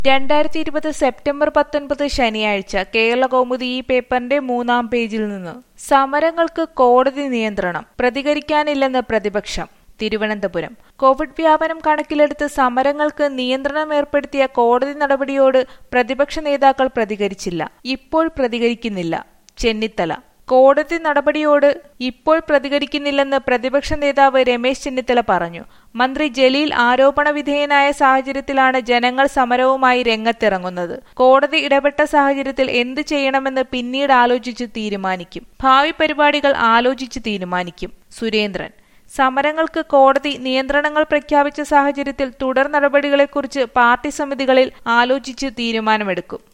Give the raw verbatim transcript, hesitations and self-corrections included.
രണ്ടായിരത്തി ഇരുപത് സെപ്റ്റംബർ പത്തൊൻപത് ശനിയാഴ്ച കേരളകൗമുദി ഈ പേപ്പറിന്റെ മൂന്നാം പേജിൽ നിന്ന് സമരങ്ങൾക്ക് കോടതി നിയന്ത്രണം പ്രതികരിക്കാനില്ലെന്ന് പ്രതിപക്ഷം. തിരുവനന്തപുരം കോവിഡ് വ്യാപനം കണക്കിലെടുത്ത് സമരങ്ങൾക്ക് നിയന്ത്രണം ഏർപ്പെടുത്തിയ കോടതി നടപടിയോട് പ്രതിപക്ഷ നേതാക്കൾ പ്രതികരിച്ചില്ല. ഇപ്പോൾ പ്രതികരിക്കുന്നില്ല. ചെന്നിത്തല കോടതി നടപടിയോട് ഇപ്പോൾ പ്രതികരിക്കുന്നില്ലെന്ന് പ്രതിപക്ഷ നേതാവ് രമേശ് ചെന്നിത്തല പറഞ്ഞു. മന്ത്രി ജലീൽ ആരോപണ വിധേയനായ സാഹചര്യത്തിലാണ് ജനങ്ങൾ സമരവുമായി രംഗത്തിറങ്ങുന്നത്. കോടതി ഇടപെട്ട സാഹചര്യത്തിൽ എന്ത് ചെയ്യണമെന്ന് പിന്നീട് ആലോചിച്ച് തീരുമാനിക്കും. ഭാവി പരിപാടികൾ ആലോചിച്ച് തീരുമാനിക്കും. സുരേന്ദ്രൻ സമരങ്ങൾക്ക് കോടതി നിയന്ത്രണങ്ങൾ പ്രഖ്യാപിച്ച സാഹചര്യത്തിൽ തുടർ നടപടികളെക്കുറിച്ച് പാർട്ടി സമിതികളിൽ ആലോചിച്ച് തീരുമാനമെടുക്കും.